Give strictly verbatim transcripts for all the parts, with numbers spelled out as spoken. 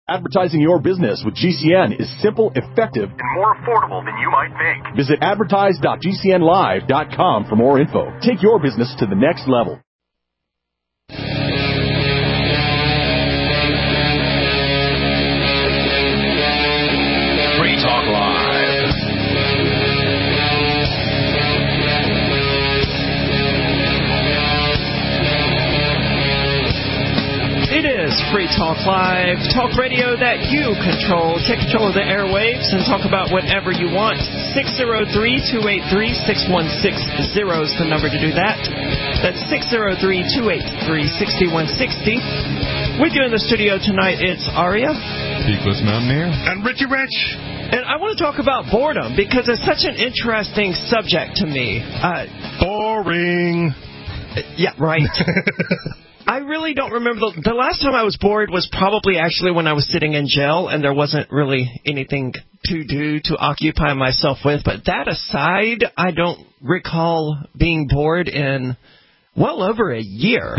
Advertising your business with G C N is simple, effective, and more affordable than you might think. Visit advertise dot g c n live dot com for more info. Take your business to the next level. Free Talk Live. It is Free Talk Live, talk radio that you control. Take control of the airwaves and talk about whatever you want. six oh three, two eight three, six one six zero is the number to do that. That's six oh three, two eight three, six one six zero. With you in the studio tonight, it's Aria. Peakless Mountaineer. And Richie Rich. And I want to talk about boredom because it's such an interesting subject to me. Uh, Boring. Yeah, right. I really don't remember. The, the last time I was bored was probably actually when I was sitting in jail and there wasn't really anything to do to occupy myself with. But that aside, I don't recall being bored in well over a year.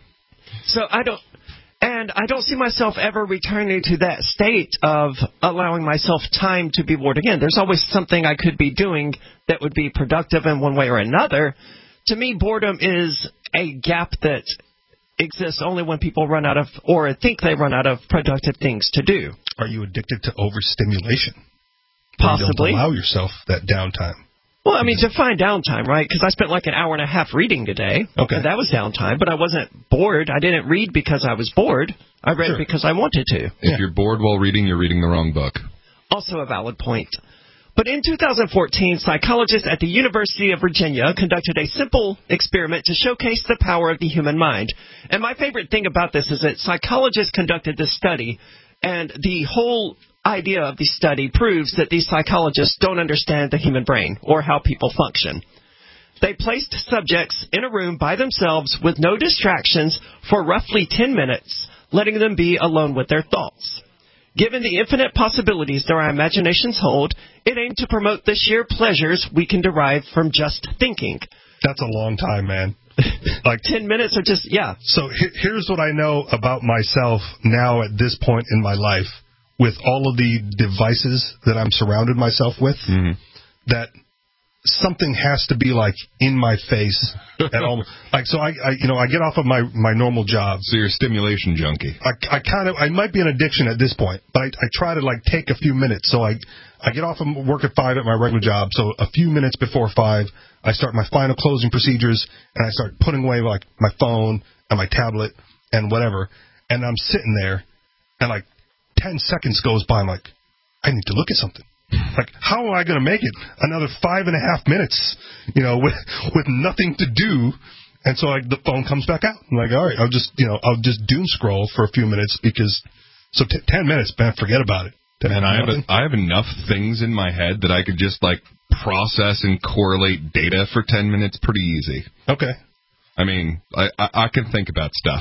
So I don't, and I don't see myself ever returning to that state of allowing myself time to be bored again. There's always something I could be doing that would be productive in one way or another. To me, boredom is a gap that exists only when people run out of, or think they run out of productive things to do. Are you addicted to overstimulation? Possibly. You don't allow yourself that downtime. Well, I mean, define downtime, right? Because I spent like an hour and a half reading today. Okay. And that was downtime, but I wasn't bored. I didn't read because I was bored. I read Sure. because I wanted to. If Yeah. you're bored while reading, you're reading the wrong book. Also a valid point. But in two thousand fourteen, psychologists at the University of Virginia conducted a simple experiment to showcase the power of the human mind. And my favorite thing about this is that psychologists conducted this study, and the whole idea of the study proves that these psychologists don't understand the human brain or how people function. They placed subjects in a room by themselves with no distractions for roughly ten minutes, letting them be alone with their thoughts. Given the infinite possibilities that our imaginations hold, it aimed to promote the sheer pleasures we can derive from just thinking. That's a long time, man. Like Ten minutes are just, yeah. So he- here's what I know about myself now at this point in my life, with all of the devices that I'm surrounded myself with, Mm-hmm. that something has to be like in my face at all. Like, so I, I, you know, I get off of my, my normal job. So you're a stimulation junkie. I, I kind of, I might be an addiction at this point, but I, I try to like take a few minutes. So I, I get off of work at five at my regular job. So a few minutes before five, I start my final closing procedures and I start putting away like my phone and my tablet and whatever. And I'm sitting there and like ten seconds goes by. I'm like, I need to look at something. Like, how am I going to make it another five and a half minutes, you know, with with nothing to do? And so like the phone comes back out. I'm like, all right, I'll just, you know, I'll just doom scroll for a few minutes because, so t- ten minutes, man, forget about it. And I have a, I have enough things in my head that I could just like process and correlate data for ten minutes pretty easy. Okay. I mean, I I, I can think about stuff.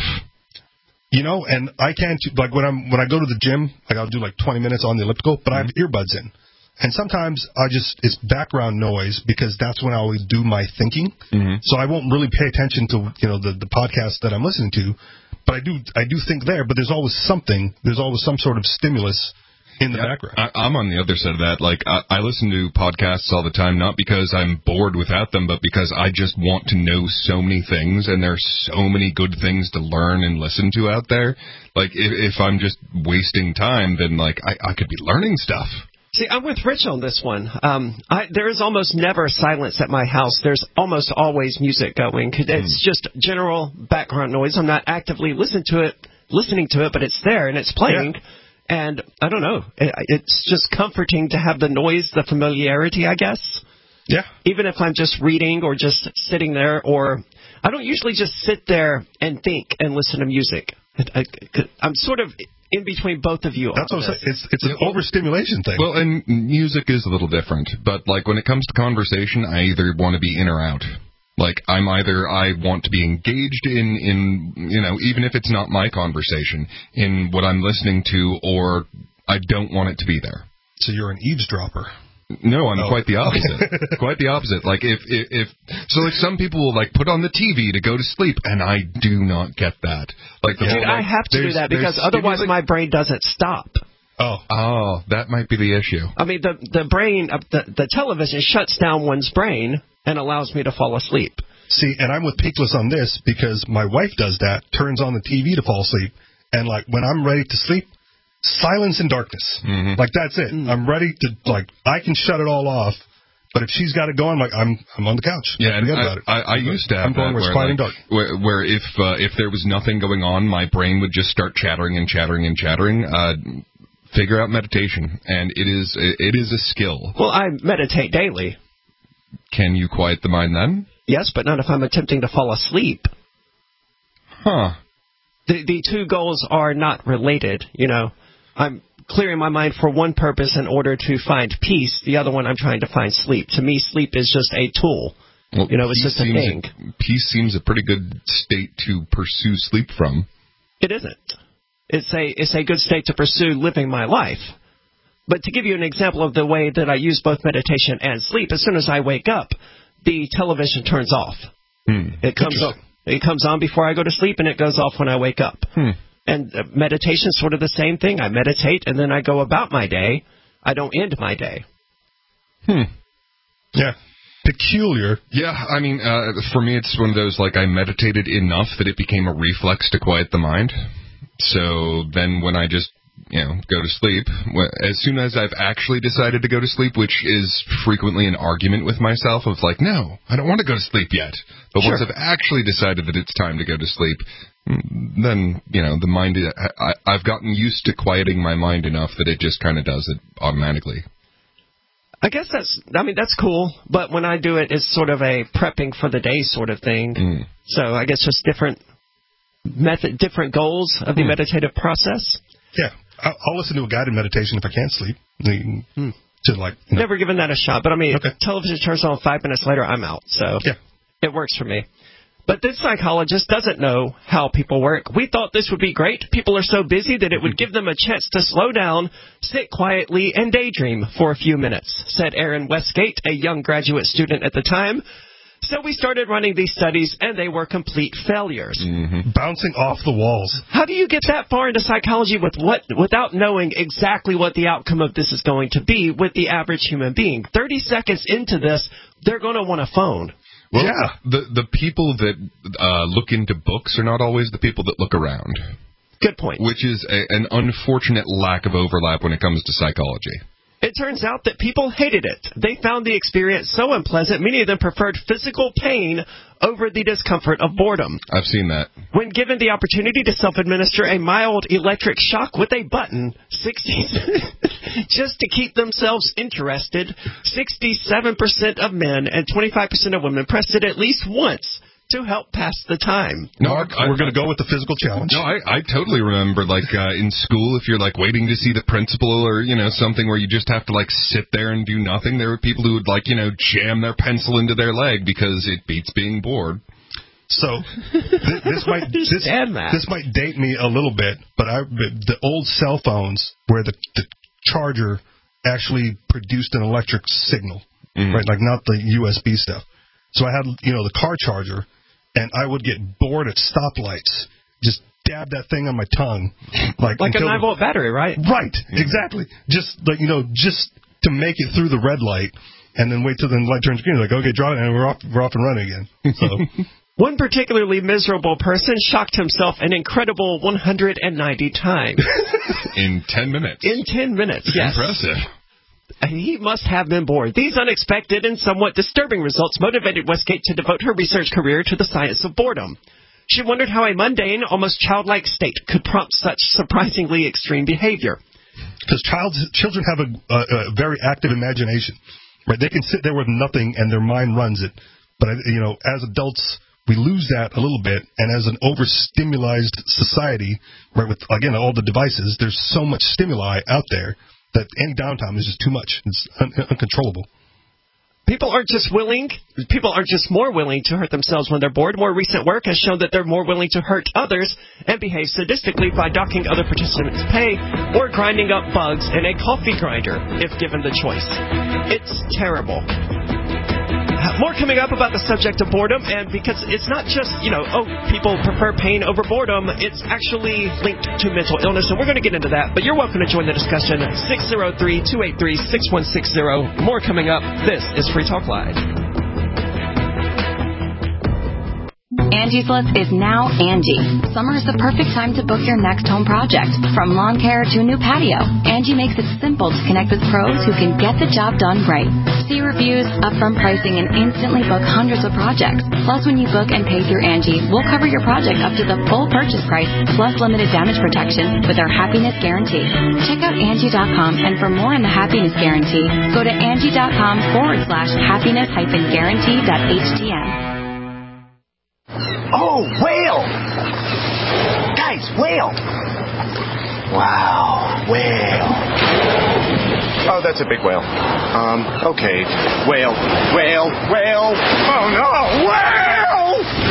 You know, and I can't, like when I'm when I go to the gym, like I'll do like twenty minutes on the elliptical, but mm-hmm. I have earbuds in. And sometimes I just, it's background noise because that's when I always do my thinking. Mm-hmm. So I won't really pay attention to, you know, the, the podcast that I'm listening to, but I do, I do think there, but there's always something, there's always some sort of stimulus in the yeah, background. I, I'm on the other side of that. Like, I, I listen to podcasts all the time, not because I'm bored without them, but because I just want to know so many things, and there's so many good things to learn and listen to out there. Like, if, if I'm just wasting time, then, like, I, I could be learning stuff. See, I'm with Rich on this one. Um, I, there is almost never silence at my house. There's almost always music going. It's just general background noise. I'm not actively listening to it, listening to it, but it's there and it's playing. Yeah. And I don't know. It, it's just comforting to have the noise, the familiarity, I guess. Yeah. Even if I'm just reading or just sitting there, or I don't usually just sit there and think and listen to music. I, I, I'm sort of in between both of you. That's what I'm saying. It's, it's an well, overstimulation thing. Well, and music is a little different. But, like, when it comes to conversation, I either want to be in or out. Like, I'm either, I want to be engaged in, in, you know, even if it's not my conversation, in what I'm listening to, or I don't want it to be there. So you're an eavesdropper. No, I'm Oh. quite the opposite. Quite the opposite. Like if, if if so, like some people will like put on the T V to go to sleep, and I do not get that. Like the Dude, whole, I like, have to do there's- that because there's otherwise stimuli- my brain doesn't stop. Oh, Oh, that might be the issue. I mean, the the brain, uh, the the television shuts down one's brain and allows me to fall asleep. see, and I'm with Peakless on this because my wife does that, turns on the T V to fall asleep, and like when I'm ready to sleep, silence and darkness. Mm-hmm. Like that's it. Mm. I'm ready to like I can shut it all off. But if she's got it going, like I'm, I'm on the couch. Yeah, and Forget I, about it. I, I used to have I'm going that where it's where, quiet and like, dark. where, where if uh, if there was nothing going on, my brain would just start chattering and chattering and chattering. Uh, figure out meditation, and it is it is a skill. Well, I meditate daily. Can you quiet the mind then? Yes, but not if I'm attempting to fall asleep. Huh. The the two goals are not related. You know, I'm clearing my mind for one purpose in order to find peace. The other one, I'm trying to find sleep. To me, sleep is just a tool. Well, You know, it's peace just a seems thing. Peace seems a pretty good state to pursue sleep from. It isn't. It's a it's a good state to pursue living my life. But to give you an example of the way that I use both meditation and sleep, as soon as I wake up, the television turns off. Hmm. It comes on, it comes on before I go to sleep, and it goes off when I wake up. Hmm. And uh, meditation's sort of the same thing. I meditate, and then I go about my day. I don't end my day. Hmm. Yeah. Peculiar. Yeah, I mean, uh, for me, it's one of those, like, I meditated enough that it became a reflex to quiet the mind. So then when I just, you know, go to sleep, wh- as soon as I've actually decided to go to sleep, which is frequently an argument with myself of like, no, I don't want to go to sleep yet. But Sure. once I've actually decided that it's time to go to sleep, mm, then, you know, the mind, I, I've gotten used to quieting my mind enough that it just kind of does it automatically. I guess that's, I mean, that's cool, but when I do it, it's sort of a prepping for the day sort of thing. Mm. So I guess just different method, different goals of the Hmm. meditative process. Yeah. I'll, I'll listen to a guided meditation if I can't sleep. Hmm. To like, you know, Never given that a shot, but I mean, Okay. television turns on five minutes later, I'm out. So yeah. it works for me. But this psychologist doesn't know how people work. We thought this would be great. People are so busy that it would give them a chance to slow down, sit quietly, and daydream for a few minutes, said Aaron Westgate, a young graduate student at the time. So we started running these studies, and they were complete failures. Mm-hmm. Bouncing off the walls. How do you get that far into psychology with what, without knowing exactly what the outcome of this is going to be with the average human being? thirty seconds into this, they're going to want a phone. Well, Yeah. the the people that uh, look into books are not always the people that look around, Good point. which is a, an unfortunate lack of overlap when it comes to psychology. It turns out that people hated it. They found the experience so unpleasant, many of them preferred physical pain over the discomfort of boredom. I've seen that. When given the opportunity to self-administer a mild electric shock with a button, sixty just to keep themselves interested, sixty-seven percent of men and twenty-five percent of women pressed it at least once to help pass the time. No, Mark, I- we're going to go with the physical challenge. No, I, I totally remember, like, uh, in school, if you're, like, waiting to see the principal or, you know, something where you just have to, like, sit there and do nothing, there were people who would, like, you know, jam their pencil into their leg because it beats being bored. So th- this might this, understand that. this might date me a little bit, but I the old cell phones where the, the charger actually produced an electric signal, Mm. right? Like not the U S B stuff. So I had, you know, the car charger, and I would get bored at stoplights, just dab that thing on my tongue, like Like a until nine volt battery, right? right, exactly, just like you know, just to make it through the red light, and then wait till the light turns green. Like okay, draw it, and we're off, we're off and running again. So. One particularly miserable person shocked himself an incredible one hundred ninety times. In ten minutes. In ten minutes, yes. Impressive. He must have been bored. These unexpected and somewhat disturbing results motivated Westgate to devote her research career to the science of boredom. She wondered how a mundane, almost childlike state could prompt such surprisingly extreme behavior. Because child, children have a, a, a very active imagination, right? They can sit there with nothing and their mind runs it. But, you know, as adults, we lose that a little bit. And as an overstimulated society, right, with, again, all the devices, there's so much stimuli out there that any downtime is just too much. It's un- uncontrollable. People aren't just willing, people aren't just more willing to hurt themselves when they're bored. More recent work has shown that they're more willing to hurt others and behave sadistically by docking other participants' pay or grinding up bugs in a coffee grinder if given the choice. It's terrible. More coming up about the subject of boredom, and because it's not just, you know, oh, people prefer pain over boredom, it's actually linked to mental illness, and we're going to get into that. But you're welcome to join the discussion, six oh three, two eight three, six one six zero. More coming up. This is Free Talk Live. Angie's List is now Angie. Summer is the perfect time to book your next home project. From lawn care to a new patio, Angie makes it simple to connect with pros who can get the job done right. See reviews, upfront pricing, and instantly book hundreds of projects. Plus, when you book and pay through Angie, we'll cover your project up to the full purchase price, plus limited damage protection with our Happiness Guarantee. Check out Angie dot com, and for more on the Happiness Guarantee, go to Angie.com forward slash happiness hyphen guarantee dot htm. Oh, whale! Guys, whale! Wow, whale. Oh, that's a big whale. Um, okay. Whale, whale, whale. Oh, no, whale!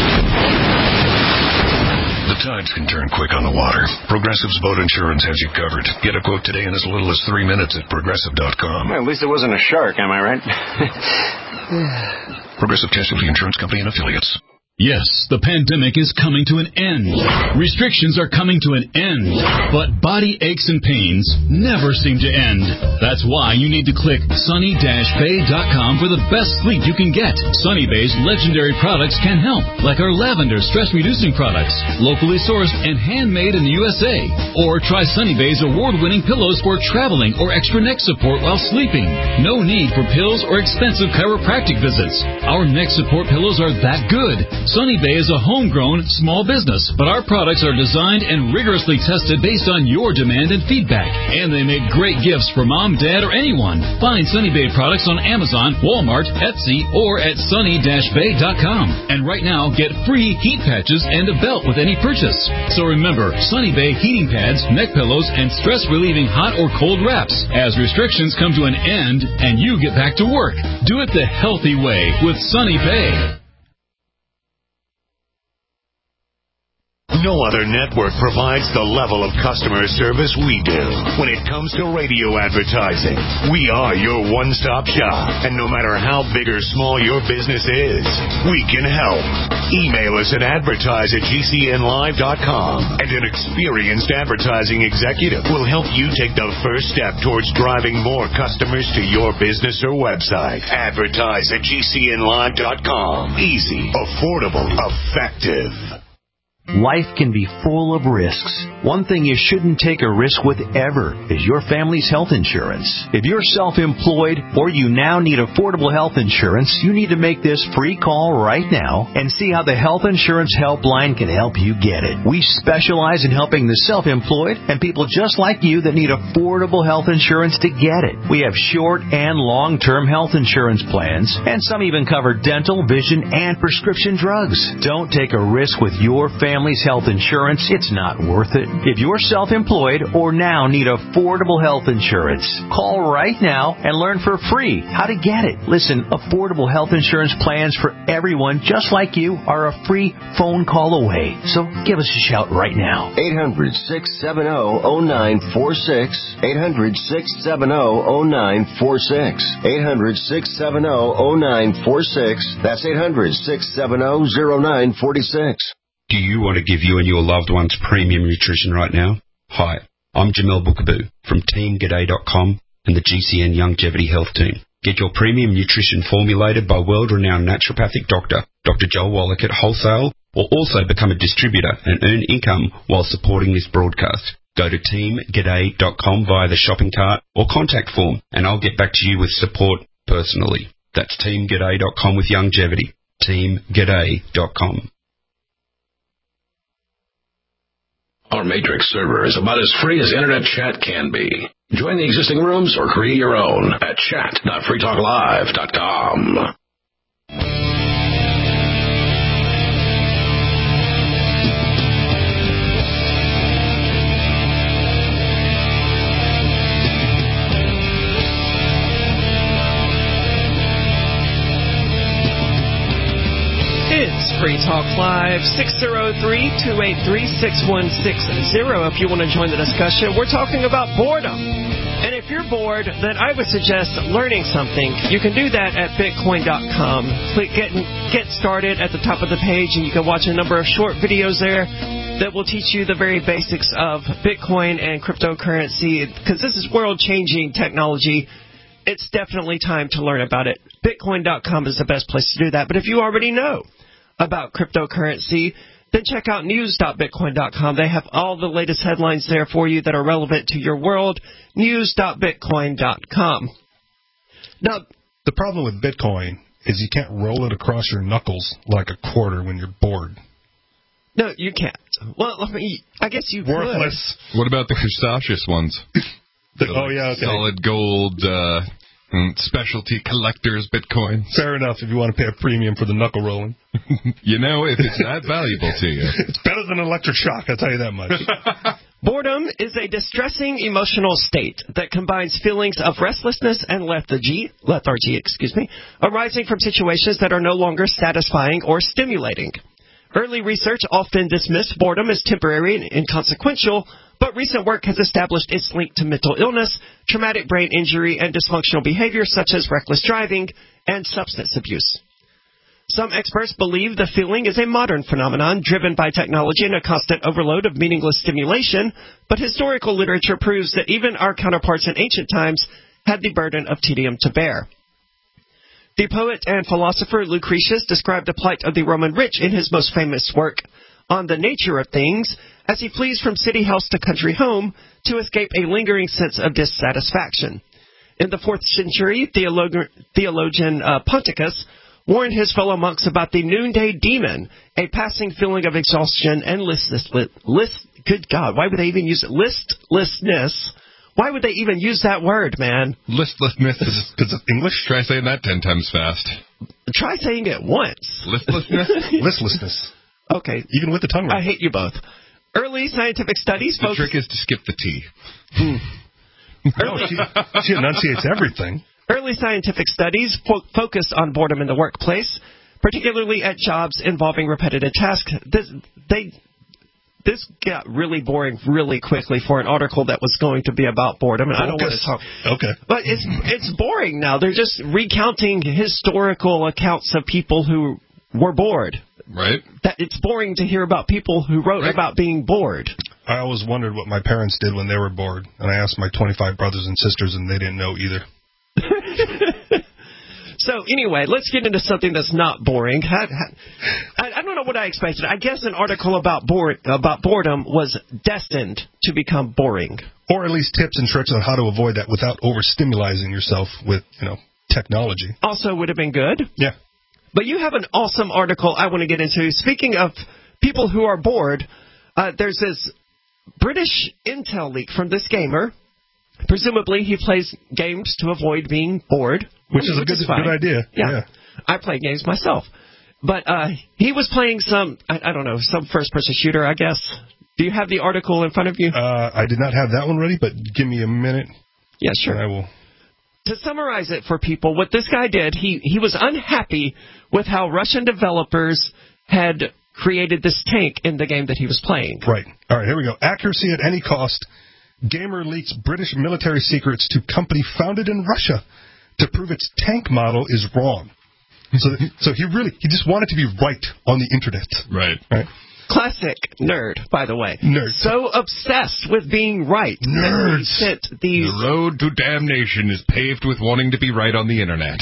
The tides can turn quick on the water. Progressive's boat insurance has you covered. Get a quote today in as little as three minutes at progressive dot com. Well, at least it wasn't a shark, am I right? Progressive Casualty Insurance Company and Affiliates. Yes, the pandemic is coming to an end. Restrictions are coming to an end. But body aches and pains never seem to end. That's why you need to click sunny dash bay dot com for the best sleep you can get. Sunny Bay's legendary products can help, like our lavender stress-reducing products, locally sourced and handmade in the U S A. Or try Sunny Bay's award-winning pillows for traveling or extra neck support while sleeping. No need for pills or expensive chiropractic visits. Our neck support pillows are that good. Sunny Bay is a homegrown small business, but our products are designed and rigorously tested based on your demand and feedback. And they make great gifts for mom, dad, or anyone. Find Sunny Bay products on Amazon, Walmart, Etsy, or at sunny dash bay dot com. And right now, get free heat patches and a belt with any purchase. So remember, Sunny Bay heating pads, neck pillows, and stress-relieving hot or cold wraps. As restrictions come to an end and you get back to work, do it the healthy way with Sunny Bay. No other network provides the level of customer service we do. When it comes to radio advertising, we are your one-stop shop. And no matter how big or small your business is, we can help. Email us at advertise at G C N live dot com, and an experienced advertising executive will help you take the first step towards driving more customers to your business or website. Advertise at G C N live dot com. Easy, affordable, effective. Life can be full of risks. One thing you shouldn't take a risk with ever is your family's health insurance. If you're self-employed or you now need affordable health insurance, you need to make this free call right now and see how the Health Insurance Helpline can help you get it. We specialize in helping the self-employed and people just like you that need affordable health insurance to get it. We have short and long-term health insurance plans, and some even cover dental, vision, and prescription drugs. Don't take a risk with your family. Family's health insurance, it's not worth it. If you're self-employed or now need affordable health insurance, call right now and learn for free how to get it. Listen, affordable health insurance plans for everyone just like you are a free phone call away. So give us a shout right now. eight hundred, six seven zero, zero nine four six. eight hundred, six seven zero, zero nine four six. eight hundred, six seven zero, zero nine four six. That's eight hundred, six seven zero, zero nine four six. Do you want to give you and your loved ones premium nutrition right now? Hi, I'm Jamel Bookaboo from team g'day dot com and the G C N Longevity Health Team. Get your premium nutrition formulated by world-renowned naturopathic doctor, Doctor Joel Wallach at wholesale, or also become a distributor and earn income while supporting this broadcast. Go to team g'day dot com via the shopping cart or contact form, and I'll get back to you with support personally. That's team g'day dot com with Longevity. team g'day dot com. Our Matrix server is about as free as internet chat can be. Join the existing rooms or create your own at chat dot free talk live dot com. It's Free Talk Live, six oh three, two eight three, six one six zero if you want to join the discussion. We're talking about boredom. And if you're bored, then I would suggest learning something. You can do that at bitcoin dot com. Click get, get started at the top of the page, and you can watch a number of short videos there that will teach you the very basics of Bitcoin and cryptocurrency, because this is world-changing technology. It's definitely time to learn about it. bitcoin dot com is the best place to do that. But if you already know about cryptocurrency, then check out news dot bitcoin dot com. They have all the latest headlines there for you that are relevant to your world. news dot bitcoin dot com. Now, the problem with Bitcoin is you can't roll it across your knuckles like a quarter when you're bored. No, you can't. Well, I mean, I guess you Worthless. could. What about the Crustaceous ones? the, oh, yeah, okay. Solid gold, uh, specialty collectors Bitcoin. Fair enough if you want to pay a premium for the knuckle rolling. You know, if it's that valuable to you. It's better than electric shock, I'll tell you that much. Boredom is a distressing emotional state that combines feelings of restlessness and lethargy, lethargy, excuse me, arising from situations that are no longer satisfying or stimulating. Early research often dismissed boredom as temporary and inconsequential, but recent work has established its link to mental illness, traumatic brain injury, and dysfunctional behavior such as reckless driving and substance abuse. Some experts believe the feeling is a modern phenomenon driven by technology and a constant overload of meaningless stimulation, but historical literature proves that even our counterparts in ancient times had the burden of tedium to bear. The poet and philosopher Lucretius described the plight of the Roman rich in his most famous work, On the Nature of Things, as he flees from city house to country home to escape a lingering sense of dissatisfaction. In the fourth century, theolog- theologian uh, Ponticus warned his fellow monks about the noonday demon, a passing feeling of exhaustion and listless, list, good God, why would they even use it? Listlessness. Why would they even use that word, man? Listlessness. Because of English? Try saying that ten times fast. Try saying it once. Listlessness? Listlessness. Okay. Even with the tongue ring. I hate you both. Early scientific studies... The focus- trick is to skip the T. Hmm. No, she, she enunciates everything. Early scientific studies fo- focused on boredom in the workplace, particularly at jobs involving repetitive tasks. This, they... This got really boring really quickly for an article that was going to be about boredom, and I don't want to talk. Okay. But it's it's boring now. They're just recounting historical accounts of people who were bored. Right. That it's boring to hear about people who wrote right. about being bored. I always wondered what my parents did when they were bored, and I asked my twenty-five brothers and sisters, and they didn't know either. So, anyway, let's get into something that's not boring. I, I, I don't know what I expected. I guess an article about bored, about boredom was destined to become boring. Or at least tips and tricks on how to avoid that without overstimulating yourself with, you know, technology. Also would have been good. Yeah. But you have an awesome article I want to get into. Speaking of people who are bored, uh, there's this British intel leak from this gamer. Presumably, he plays games to avoid being bored. Which is a good, is good idea. Yeah. yeah. I play games myself. But uh, he was playing some, I, I don't know, some first-person shooter, I guess. Do you have the article in front of you? Uh, I did not have that one ready, but give me a minute. Yeah, sure. And I will. To summarize it for people, what this guy did, he, he was unhappy with how Russian developers had created this tank in the game that he was playing. Right. All right, here we go. Accuracy at any cost. Gamer leaks British military secrets to company founded in Russia to prove its tank model is wrong. So, so he really, he just wanted to be right on the internet. Right. Right. Classic nerd, by the way. Nerd. So obsessed with being right. Nerds. That he sent these... The road to damnation is paved with wanting to be right on the internet.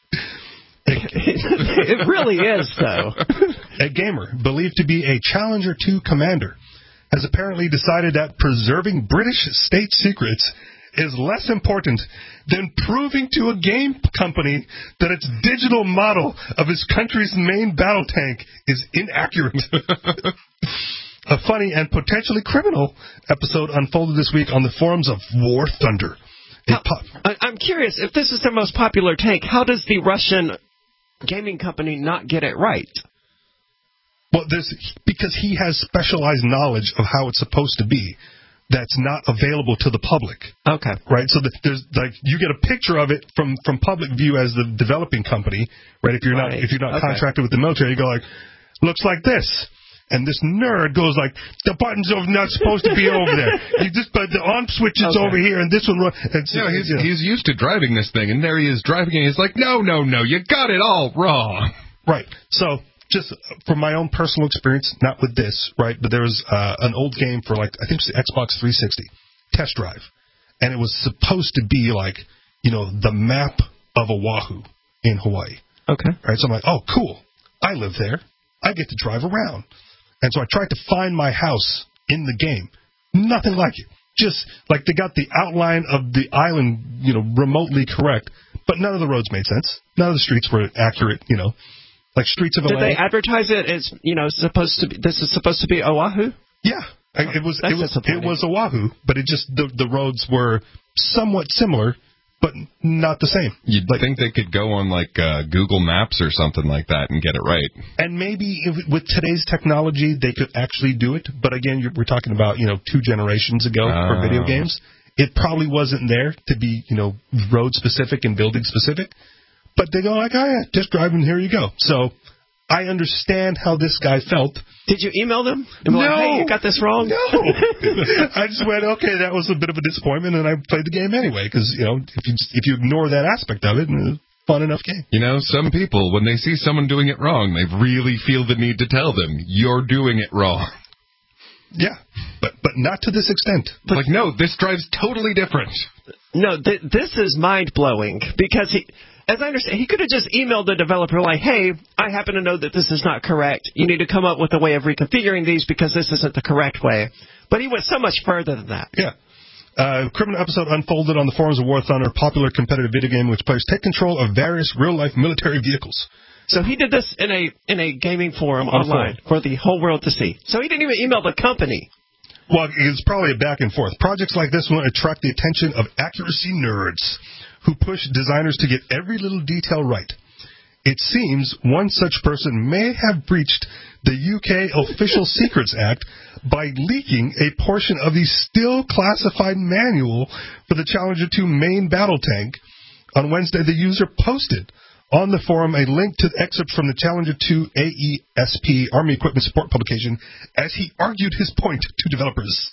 It really is, though. A gamer, believed to be a Challenger two commander, has apparently decided that preserving British state secrets is less important than proving to a game company that its digital model of his country's main battle tank is inaccurate. A funny and potentially criminal episode unfolded this week on the forums of War Thunder. How, I'm curious, if this is the most popular tank, how does the Russian gaming company not get it right? Well, there's, because he has specialized knowledge of how it's supposed to be. That's not available to the public. Okay. Right? So the, there's like you get a picture of it from, from public view as the developing company, right? If you're right. not if you're not okay. contracted with the military, you go like, looks like this. and this nerd goes like, the button's over, not supposed to be over there. You just, but the on switch is Okay. over here, and this one. And so, Yeah, he's, you know. he's used to driving this thing, and there he is driving it. He's like, no, no, no, you got it all wrong. Right. So, just from my own personal experience, not with this, right, but there was uh, an old game for, like, I think it was the Xbox three sixty, Test Drive, and it was supposed to be, like, you know, the map of Oahu in Hawaii. Okay. Right, so I'm like, oh, cool. I live there. I get to drive around. And so I tried to find my house in the game. Nothing like it. Just, like, they got the outline of the island, you know, remotely correct, but none of the roads made sense. None of the streets were accurate, you know. Like streets of Did L A. they advertise it as, you know, supposed to be, this is supposed to be Oahu? Yeah. I- It was, That's it was, disappointing. it was Oahu, but it just, the, the roads were somewhat similar, but not the same. You'd think they could go on, like, uh, Google Maps or something like that and get it right. And maybe if, with today's technology, they could actually do it. But again, you're, we're talking about, you know, two generations ago for Oh. video games. It probably wasn't there to be, you know, road specific and building specific. But they go like, oh yeah, just drive and here you go. So I understand how this guy felt. Did you email them? And be No. Like, hey, you got this wrong? No. I just went, okay, that was a bit of a disappointment, and I played the game anyway because, you know, if you if you ignore that aspect of it, it's a fun enough game. You know, some people, when they see someone doing it wrong, they really feel the need to tell them, you're doing it wrong. Yeah, but but not to this extent. But, like, no, this drive's totally different. No, th- this is mind-blowing because he, as I understand, he could have just emailed the developer like, hey, I happen to know that this is not correct. You need to come up with a way of reconfiguring these because this isn't the correct way. But he went so much further than that. Yeah. Uh, criminal episode unfolded on the forums of War Thunder, a popular competitive video game in which players take control of various real-life military vehicles. So he did this in a in a gaming forum On online for the whole world to see. So he didn't even email the company. Well, it's probably a back and forth. Projects like this one attract the attention of accuracy nerds who push designers to get every little detail right. It seems one such person may have breached the U K Official Secrets Act by leaking a portion of the still classified manual for the Challenger two main battle tank. On Wednesday, the user posted on the forum a link to the excerpt from the Challenger two A E S P Army Equipment Support publication as he argued his point to developers.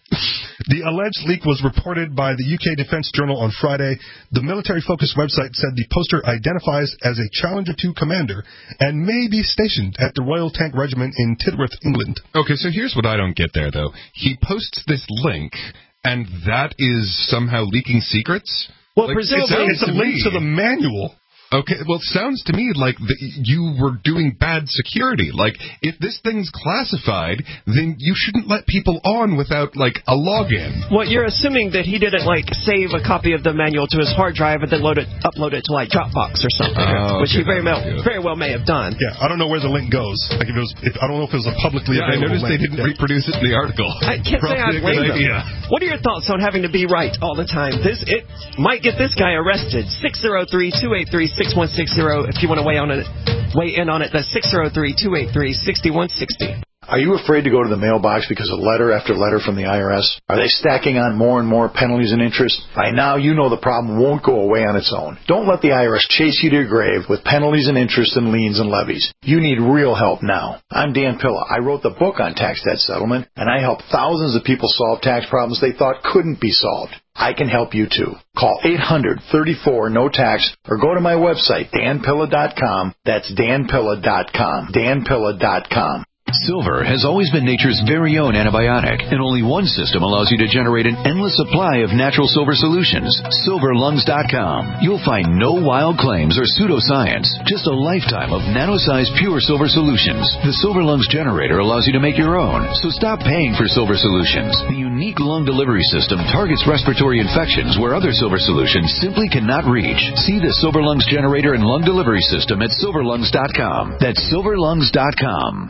The alleged leak was reported by the U K Defense Journal on Friday. The military-focused website said the poster identifies as a Challenger two commander and may be stationed at the Royal Tank Regiment in Tidworth, England. Okay, so here's what I don't get there, though. He posts this link, and that is somehow leaking secrets? Well, Like, presumably It's a link to the manual. Okay, well, it sounds to me like the, you were doing bad security. Like, if this thing's classified, then you shouldn't let people on without, like, a login. Well, you're assuming that he didn't, like, save a copy of the manual to his hard drive and then load it, upload it to, like, Dropbox or something, Oh, which he okay, very well, that's good. very well may have done. Yeah, I don't know where the link goes. Like if it was, if, I don't know if it was a publicly Yeah, I available noticed they link. didn't Yeah. reproduce it in the article. I can't say I Probably a blame good them. idea. What are your thoughts on having to be right all the time? This it might get this guy arrested. six oh three, two eight three, six one six zero if you want to weigh on it, weigh in on it. That's six oh three, two eight three, six one six zero. Are you afraid to go to the mailbox because of letter after letter from the I R S? Are they stacking on more and more penalties and interest? By now, you know the problem won't go away on its own. Don't let the I R S chase you to your grave with penalties and interest and liens and levies. You need real help now. I'm Dan Pilla. I wrote the book on tax debt settlement, and I help thousands of people solve tax problems they thought couldn't be solved. I can help you too. Call eight hundred, thirty-four, no tax or go to my website, dan pilla dot com. That's dan pilla dot com. dan pilla dot com. Silver has always been nature's very own antibiotic, and only one system allows you to generate an endless supply of natural silver solutions. silver lungs dot com. You'll find no wild claims or pseudoscience, just a lifetime of nano-sized pure silver solutions. The Silver Lungs generator allows you to make your own, so stop paying for silver solutions. The unique lung delivery system targets respiratory infections where other silver solutions simply cannot reach. See the Silver Lungs generator and lung delivery system at silver lungs dot com. That's silver lungs dot com.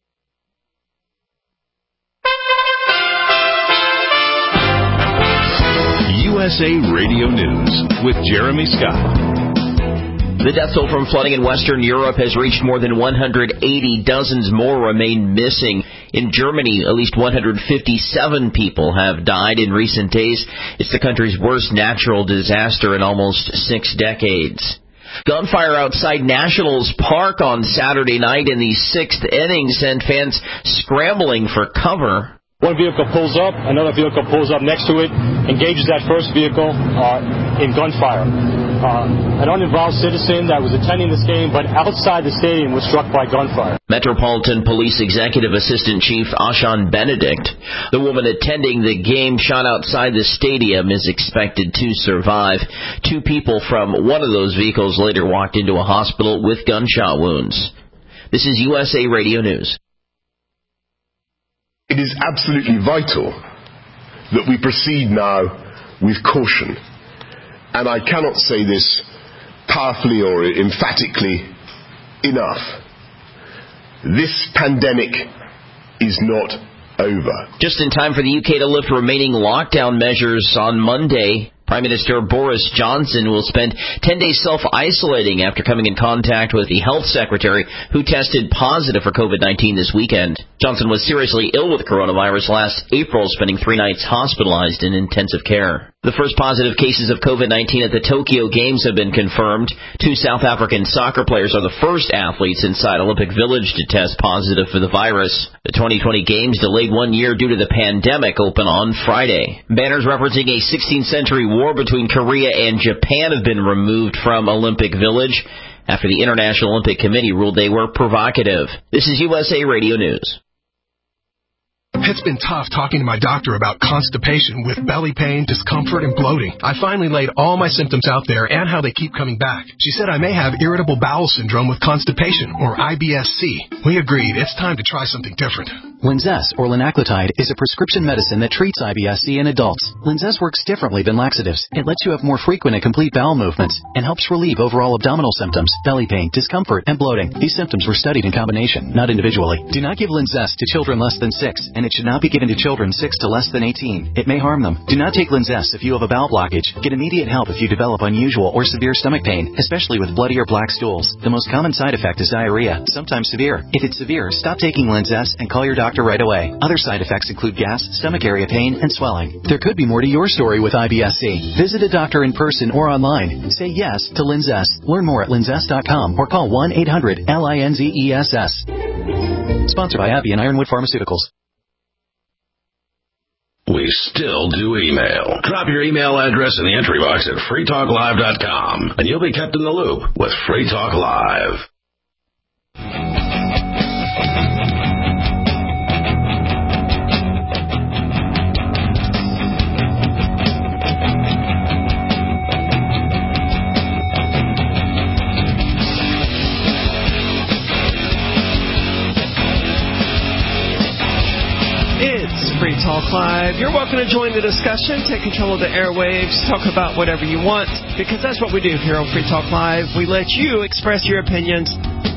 U S A Radio News with Jeremy Scott. The death toll from flooding in Western Europe has reached more than one hundred eighty. Dozens more remain missing. In Germany, at least one hundred fifty-seven people have died in recent days. It's the country's worst natural disaster in almost six decades. Gunfire outside Nationals Park on Saturday night in the sixth inning sent fans scrambling for cover. One vehicle pulls up, another vehicle pulls up next to it, engages that first vehicle uh, in gunfire. Uh, an uninvolved citizen that was attending this game, but outside the stadium, was struck by gunfire. Metropolitan Police Executive Assistant Chief Ashan Benedict. The woman attending the game shot outside the stadium is expected to survive. Two people from one of those vehicles later walked into a hospital with gunshot wounds. This is U S A Radio News. It is absolutely vital that we proceed now with caution. And I cannot say this powerfully or emphatically enough. This pandemic is not over. Just in time for the U K to lift remaining lockdown measures on Monday, Prime Minister Boris Johnson will spend ten days self-isolating after coming in contact with the health secretary who tested positive for COVID nineteen this weekend. Johnson was seriously ill with coronavirus last April, spending three nights hospitalized in intensive care. The first positive cases of COVID nineteen at the Tokyo Games have been confirmed. Two South African soccer players are the first athletes inside Olympic Village to test positive for the virus. The twenty twenty Games, delayed one year due to the pandemic, open on Friday. Banners referencing a sixteenth century war between Korea and Japan have been removed from Olympic Village after the International Olympic Committee ruled they were provocative. This is U S A Radio News. It's been tough talking to my doctor about constipation with belly pain, discomfort, and bloating. I finally laid all my symptoms out there and how they keep coming back. She said I may have irritable bowel syndrome with constipation, or I B S C. We agreed it's time to try something different. Linzess, or linaclotide, is a prescription medicine that treats I B S C in adults. Linzess works differently than laxatives. It lets you have more frequent and complete bowel movements and helps relieve overall abdominal symptoms, belly pain, discomfort, and bloating. These symptoms were studied in combination, not individually. Do not give Linzess to children less than six, and it should not be given to children six to less than eighteen. It may harm them. Do not take Linzess if you have a bowel blockage. Get immediate help if you develop unusual or severe stomach pain, especially with bloody or black stools. The most common side effect is diarrhea, sometimes severe. If it's severe, stop taking Linzess and call your doctor right away. Other side effects include gas, stomach area pain, and swelling. There could be more to your story with I B S C. Visit a doctor in person or online. Say yes to Linzess. Learn more at linzess dot com or call one eight hundred L I N Z E S S. Sponsored by Abbey and Ironwood Pharmaceuticals. We still do email. Drop your email address in the entry box at free talk live dot com, and you'll be kept in the loop with Free Talk Live. Free Talk Live. You're welcome to join the discussion, take control of the airwaves, talk about whatever you want, because that's what we do here on Free Talk Live. We let you express your opinions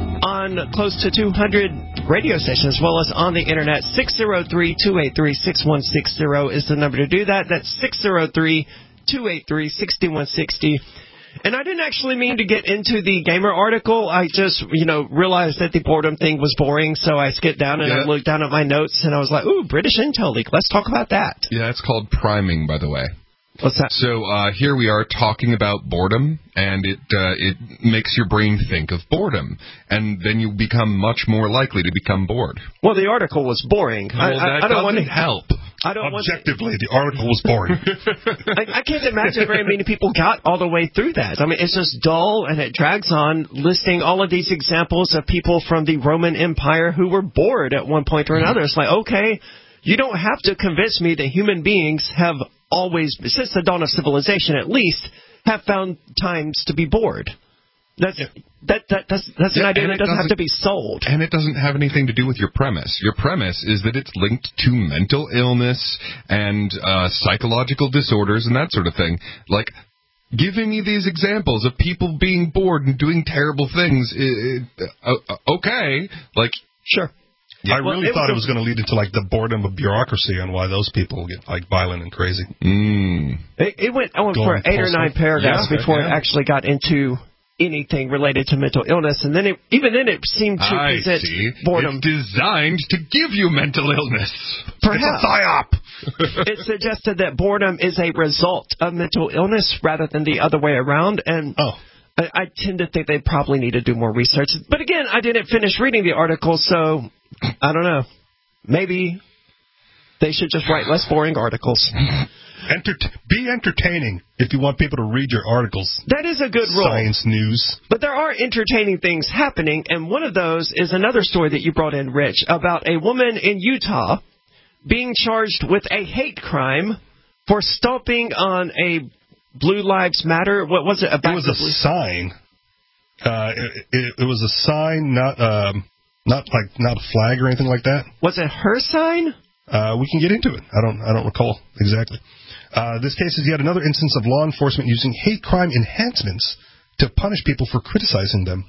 on close to two hundred radio stations, as well as on the internet. six oh three, two eight three, six one six oh is the number to do that. That's six oh three, two eight three, six one six oh. And I didn't actually mean to get into the Gamer article. I just, you know, realized that the boredom thing was boring, so I skipped down and yeah. I looked down at my notes, and I was like, ooh, British Intel Leak. Let's talk about that. Yeah, it's called priming, by the way. What's that? So uh, here we are talking about boredom, and it uh, it makes your brain think of boredom, and then you become much more likely to become bored. Well, the article was boring. Well, I, that I, I don't want to help. I don't Objectively, want the article was boring. I, I can't imagine very many people got all the way through that. I mean, it's just dull, and it drags on, listing all of these examples of people from the Roman Empire who were bored at one point or another. It's like, okay, you don't have to convince me that human beings have always, since the dawn of civilization at least, have found times to be bored. That's yeah. that, that that's that's yeah, an idea that doesn't, doesn't have to be sold. And it doesn't have anything to do with your premise. Your premise is that it's linked to mental illness and uh, psychological disorders and that sort of thing. Like, giving me these examples of people being bored and doing terrible things, it, it, uh, okay, like, sure. Yeah, I well, really it thought was it was going to lead into, like, the boredom of bureaucracy and why those people get, like, violent and crazy. Mm. It, it went on for eight or nine paragraphs yeah, before yeah. it actually got into anything related to mental illness, and then it, even then it seemed to I present see. boredom. It's designed to give you mental illness. Perhaps. It's a psyop. It suggested that boredom is a result of mental illness rather than the other way around, and oh. I, I tend to think they probably need to do more research. But again, I didn't finish reading the article, so I don't know. Maybe they should just write less boring articles. Enter- be entertaining if you want people to read your articles. That is a good rule. Science news. But there are entertaining things happening, and one of those is another story that you brought in, Rich, about a woman in Utah being charged with a hate crime for stomping on a Blue Lives Matter. What was it? It was a sign. Uh, it, it, it was a sign, not um, not like not a flag or anything like that. Was it her sign? Uh, we can get into it. I don't I don't recall exactly. Uh, this case is yet another instance of law enforcement using hate crime enhancements to punish people for criticizing them.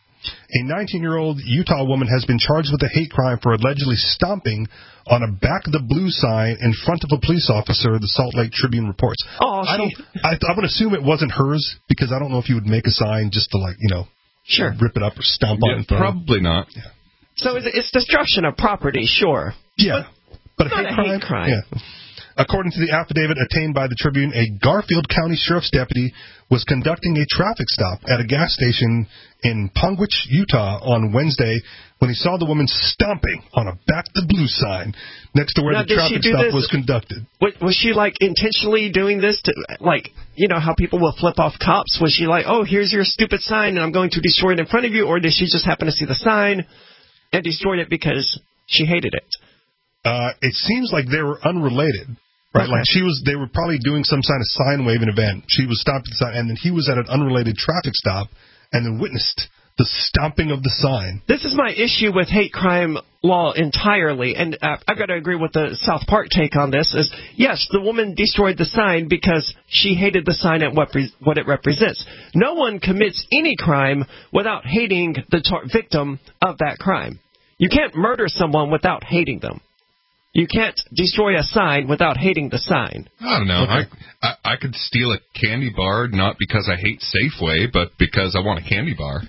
A nineteen-year-old Utah woman has been charged with a hate crime for allegedly stomping on a Back the Blue sign in front of a police officer, the Salt Lake Tribune reports. Oh, I don't. I, I would assume it wasn't hers, because I don't know if you would make a sign just to, like, you know, sure, rip it up or stomp yeah, on it. Probably not. Yeah. So it's, it's destruction of property, sure. Yeah, but, but a, hate, hate a crime? hate crime. Yeah. According to the affidavit obtained by the Tribune, a Garfield County Sheriff's deputy was conducting a traffic stop at a gas station in Pongwitch, Utah on Wednesday when he saw the woman stomping on a Back the Blue sign next to where now, the traffic stop this, was conducted. Was, was she, like, intentionally doing this to, like, you know, how people will flip off cops? Was she like, oh, here's your stupid sign and I'm going to destroy it in front of you? Or did she just happen to see the sign and destroyed it because she hated it? Uh, it seems like they were unrelated, right? Okay. Like she was, they were probably doing some kind of sign waving event. She was stopped at the sign, and then he was at an unrelated traffic stop, and then witnessed the stomping of the sign. This is my issue with hate crime law entirely, and uh, I've got to agree with the South Park take on this. Is yes, the woman destroyed the sign because she hated the sign and what re- what it represents. No one commits any crime without hating the tar- victim of that crime. You can't murder someone without hating them. You can't destroy a sign without hating the sign. I don't know. Okay. I, I I could steal a candy bar not because I hate Safeway, but because I want a candy bar.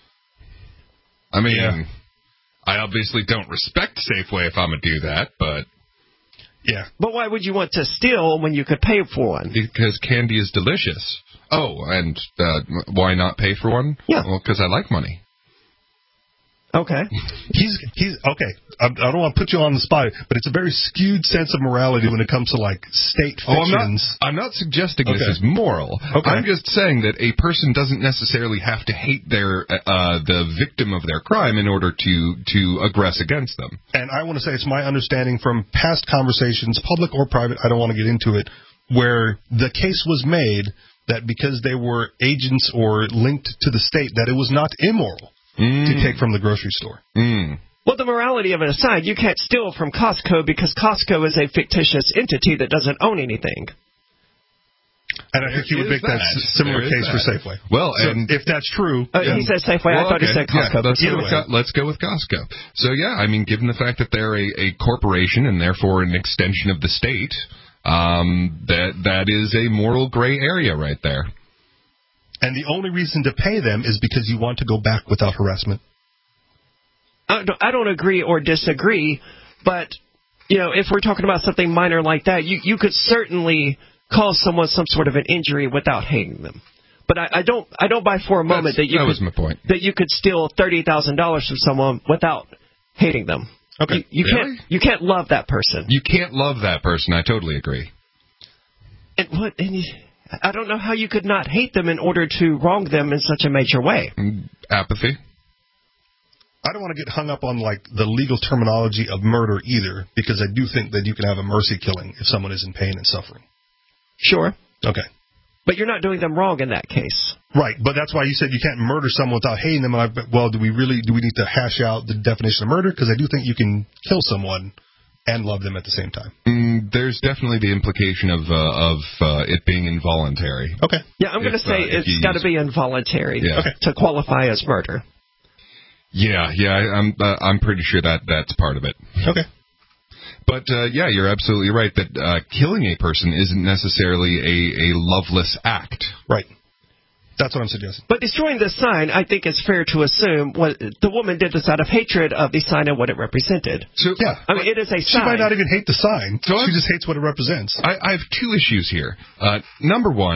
I mean, yeah. I obviously don't respect Safeway if I'm going to do that, but... Yeah. But why would you want to steal when you could pay for one? Because candy is delicious. Oh, and uh, why not pay for one? Yeah. Well, because I like money. Okay. He's he's okay. I, I don't want to put you on the spot, but it's a very skewed sense of morality when it comes to like state fictions. Oh, I'm not, I'm not suggesting okay. this is moral. Okay. I'm just saying that a person doesn't necessarily have to hate their uh, the victim of their crime in order to to aggress against them. And I want to say it's my understanding from past conversations, public or private, I don't want to get into it, where the case was made that because they were agents or linked to the state, that it was not immoral. Mm. To take from the grocery store. Mm. Well, the morality of it aside, you can't steal from Costco because Costco is a fictitious entity that doesn't own anything. And I think he would make that, that similar case that. for Safeway. Well, so and if that's true... Uh, he said Safeway. Well, I thought okay. he said Costco. Yeah, let's, go with, let's go with Costco. So, yeah, I mean, given the fact that they're a, a corporation and therefore an extension of the state, um, that that is a moral gray area right there. And the only reason to pay them is because you want to go back without harassment. I don't, I don't agree or disagree, but, you know, if we're talking about something minor like that, you, you could certainly cause someone some sort of an injury without hating them. But I, I don't I don't buy for a moment That's, that you that could, was my point. that you could steal thirty thousand dollars from someone without hating them. Okay. You, you really? can't you can't love that person. You can't love that person. I totally agree. And what? And you, I don't know how you could not hate them in order to wrong them in such a major way. Apathy. I don't want to get hung up on, like, the legal terminology of murder either, because I do think that you can have a mercy killing if someone is in pain and suffering. Sure. Okay. But you're not doing them wrong in that case. Right, but that's why you said you can't murder someone without hating them. And I, well, do we really, do we need to hash out the definition of murder? Because I do think you can kill someone and love them at the same time. Mm, there's definitely the implication of uh, of uh, it being involuntary. Okay. Yeah, I'm going to say uh, it's got to be involuntary yeah. okay. to qualify as murder. Yeah, yeah, I'm uh, I'm pretty sure that that's part of it. Okay. But, uh, yeah, you're absolutely right that uh, killing a person isn't necessarily a, a loveless act. Right. That's what I'm suggesting. But destroying the sign, I think it's fair to assume what the woman did this out of hatred of the sign and what it represented. So, yeah. I mean, it is a she sign. She might not even hate the sign. So she I'm, just hates what it represents. I, I have two issues here. Uh, number one,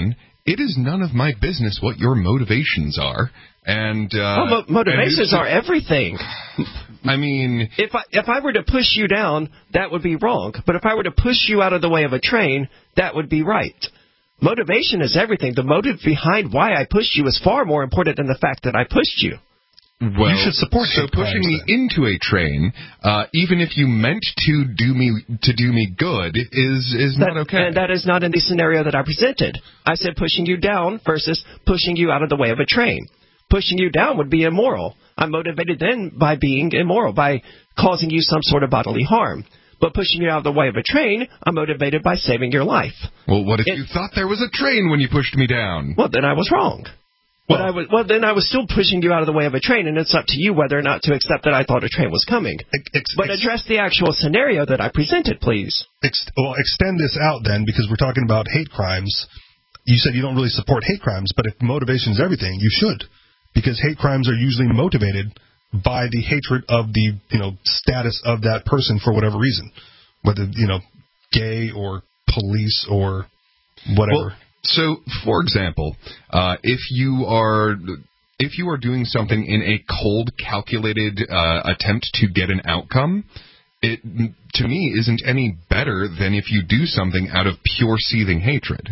it is none of my business what your motivations are. And uh, well, mo- motivations and are everything. I mean, if I if I were to push you down, that would be wrong. But if I were to push you out of the way of a train, that would be right. Motivation is everything. The motive behind why I pushed you is far more important than the fact that I pushed you. Well, you should support so pushing me then. into a train, uh, even if you meant to do me to do me good, is is that, not okay. And that is not in the scenario that I presented. I said pushing you down versus pushing you out of the way of a train. Pushing you down would be immoral. I'm motivated then by being immoral, by causing you some sort of bodily harm. But pushing you out of the way of a train, I'm motivated by saving your life. Well, what if it, you thought there was a train when you pushed me down? Well, then I was wrong. Well, but I was, well, then I was still pushing you out of the way of a train, and it's up to you whether or not to accept that I thought a train was coming. Ex- but address the actual scenario that I presented, please. Ex- well, extend this out then, because we're talking about hate crimes. You said you don't really support hate crimes, but if motivation is everything, you should. Because hate crimes are usually motivated by the hatred of the, you know, status of that person for whatever reason, whether, you know, gay or police or whatever. Well, so, for example, uh, if you are if you are doing something in a cold, calculated uh, attempt to get an outcome, it to me isn't any better than if you do something out of pure seething hatred.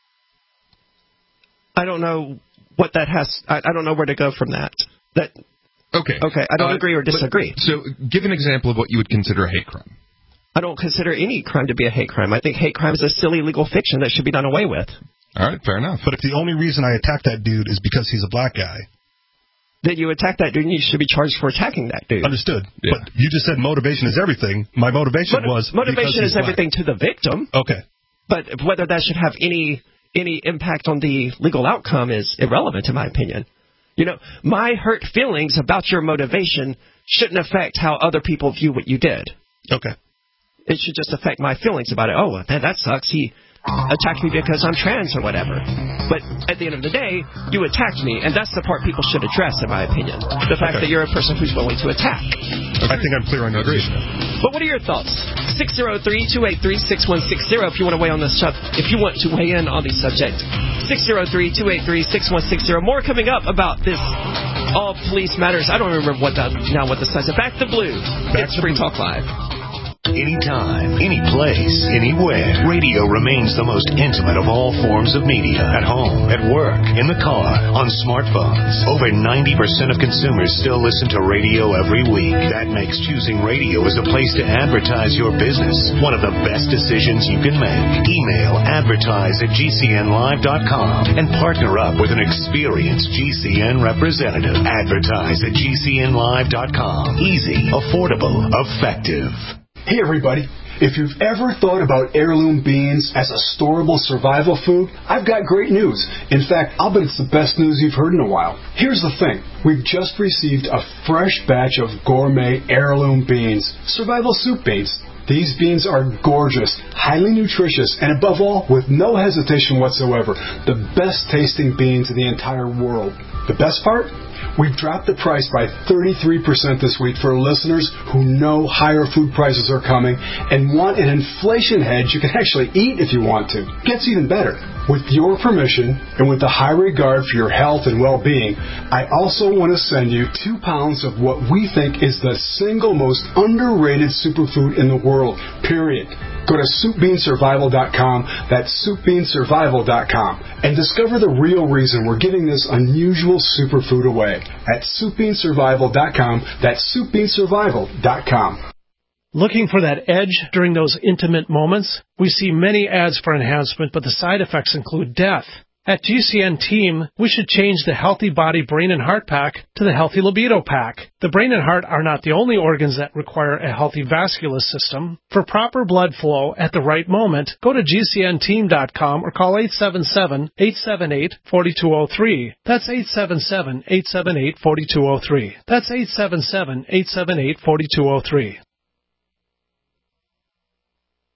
I don't know what that has. I, I don't know where to go from that. That okay. Okay, I don't uh, agree or disagree. But, so, give an example of what you would consider a hate crime. I don't consider any crime to be a hate crime. I think hate crime is a silly legal fiction that should be done away with. All right, fair enough. But if the only reason I attack that dude is because he's a black guy, then you attack that dude and you should be charged for attacking that dude. Understood. Yeah. But you just said motivation is everything. My motivation Mot- was motivation is black. everything to the victim. Okay. But whether that should have any any impact on the legal outcome is irrelevant, in my opinion. You know, my hurt feelings about your motivation shouldn't affect how other people view what you did. Okay. It should just affect my feelings about it. Oh, man, that sucks. He attacked me because I'm trans or whatever. But at the end of the day, you attacked me, and that's the part people should address, in my opinion. The fact okay. that you're a person who's willing to attack. I think I'm clear on your position. But what are your thoughts? six oh three, two eight three, six one six zero if you want to weigh on this sub- if you want to weigh in on the subject. six oh three, two eight three, six one six zero. More coming up about this All Police Matters. I don't remember what the, now what the size of Back to Blue. Back it's to Free Blue. Talk Live. Anytime, any place, anywhere. Radio remains the most intimate of all forms of media. At home, at work, in the car, on smartphones. Over ninety percent of consumers still listen to radio every week. That makes choosing radio as a place to advertise your business one of the best decisions you can make. Email advertise at G C N live dot com and partner up with an experienced G C N representative. Advertise at G C N live dot com. Easy, affordable, effective. Hey everybody, if you've ever thought about heirloom beans as a storable survival food, I've got great news. In fact, I'll bet it's the best news you've heard in a while. Here's the thing. We've just received a fresh batch of gourmet heirloom beans, survival soup beans. These beans are gorgeous, highly nutritious, and above all, with no hesitation whatsoever, the best tasting beans in the entire world. The best part? We've dropped the price by thirty-three percent this week for listeners who know higher food prices are coming and want an inflation hedge you can actually eat if you want to. Gets even better. With your permission and with the high regard for your health and well-being, I also want to send you two pounds of what we think is the single most underrated superfood in the world, period. Go to soup bean survival dot com, that's soup bean survival dot com, and discover the real reason we're giving this unusual superfood away at soup bean survival dot com, that's soup bean survival dot com. Looking for that edge during those intimate moments? We see many ads for enhancement, but the side effects include death. At G C N Team, we should change the Healthy Body Brain and Heart Pack to the Healthy Libido Pack. The brain and heart are not the only organs that require a healthy vascular system. For proper blood flow at the right moment, go to G C N team dot com or call eight seven seven, eight seven eight, four two zero three. That's eight seven seven, eight seven eight, four two zero three. That's eight seven seven, eight seven eight, four two zero three.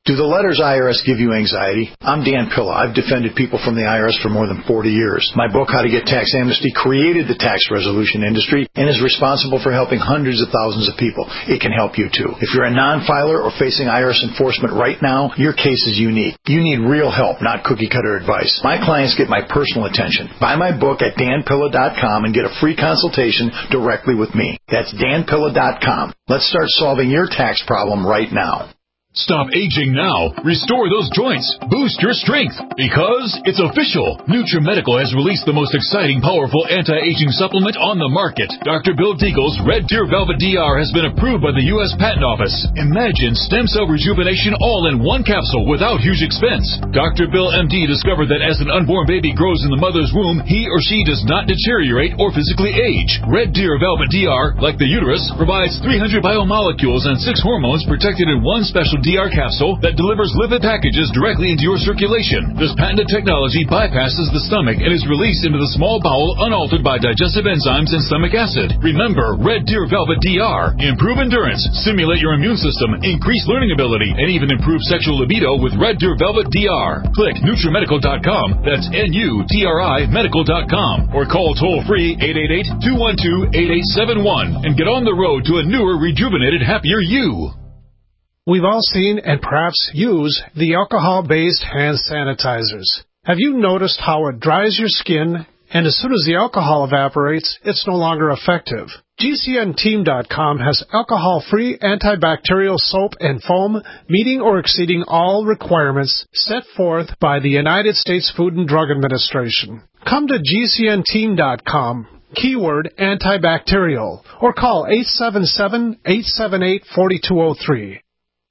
Do the letters I R S give you anxiety? I'm Dan Pilla. I've defended people from the I R S for more than forty years. My book, How to Get Tax Amnesty, created the tax resolution industry and is responsible for helping hundreds of thousands of people. It can help you too. If you're a non-filer or facing I R S enforcement right now, your case is unique. You need real help, not cookie-cutter advice. My clients get my personal attention. Buy my book at dan pilla dot com and get a free consultation directly with me. That's dan pilla dot com. Let's start solving your tax problem right now. Stop aging now. Restore those joints. Boost your strength. Because it's official. NutriMedical has released the most exciting, powerful anti-aging supplement on the market. Doctor Bill Deagle's Red Deer Velvet D R has been approved by the U S Patent Office. Imagine stem cell rejuvenation all in one capsule without huge expense. Doctor Bill M D discovered that as an unborn baby grows in the mother's womb, he or she does not deteriorate or physically age. Red Deer Velvet D R, like the uterus, provides three hundred biomolecules and six hormones protected in one special D R capsule that delivers lipid packages directly into your circulation. This patented technology bypasses the stomach and is released into the small bowel unaltered by digestive enzymes and stomach acid. Remember, Red Deer Velvet D R. Improve endurance, stimulate your immune system, increase learning ability, and even improve sexual libido with Red Deer Velvet D R. Click NutriMedical dot com, that's N U T R I medical dot com, or call toll-free eight eight eight, two one two, eight eight seven one and get on the road to a newer, rejuvenated, happier you. We've all seen and perhaps use the alcohol-based hand sanitizers. Have you noticed how it dries your skin, and as soon as the alcohol evaporates, it's no longer effective? G C N team dot com has alcohol-free antibacterial soap and foam meeting or exceeding all requirements set forth by the United States Food and Drug Administration. Come to G C N team dot com. Keyword antibacterial, or call eight seven seven, eight seven eight, four two zero three.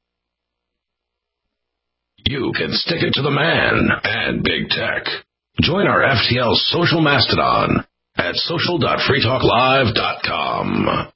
You can stick it to the man and big tech. Join our F T L social mastodon at social dot free talk live dot com.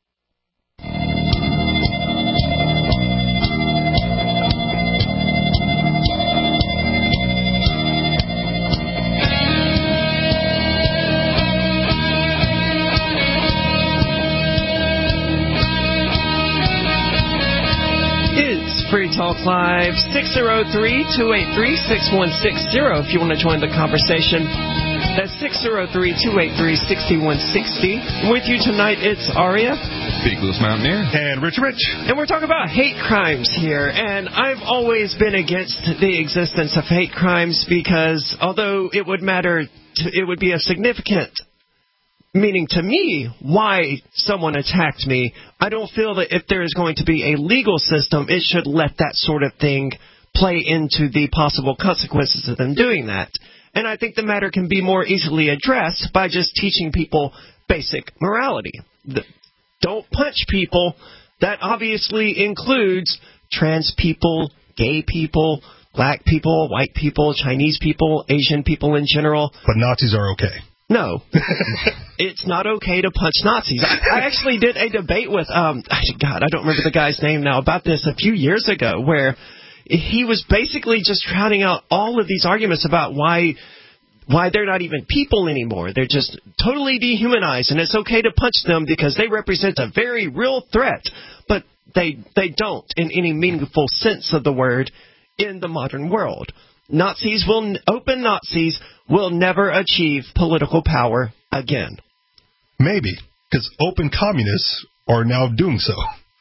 Free Talk Live, six oh three, two eight three, six one six zero if you want to join the conversation. That's six oh three, two eight three, six one six zero. With you tonight, it's Aria. Big Loose Mountaineer. And Rich Rich. And we're talking about hate crimes here. And I've always been against the existence of hate crimes because although it would matter, to, it would be a significant meaning to me why someone attacked me, I don't feel that if there is going to be a legal system, it should let that sort of thing play into the possible consequences of them doing that. And I think the matter can be more easily addressed by just teaching people basic morality. Don't punch people. That obviously includes trans people, gay people, black people, white people, Chinese people, Asian people in general. But Nazis are okay. No, it's not okay to punch Nazis. I, I actually did a debate with, um, God, I don't remember the guy's name now, about this a few years ago, where he was basically just crowding out all of these arguments about why why they're not even people anymore. They're just totally dehumanized, and it's okay to punch them because they represent a very real threat. But they they don't, in any meaningful sense of the word, in the modern world. Nazis will, open Nazis will never achieve political power again. Maybe, because open communists are now doing so.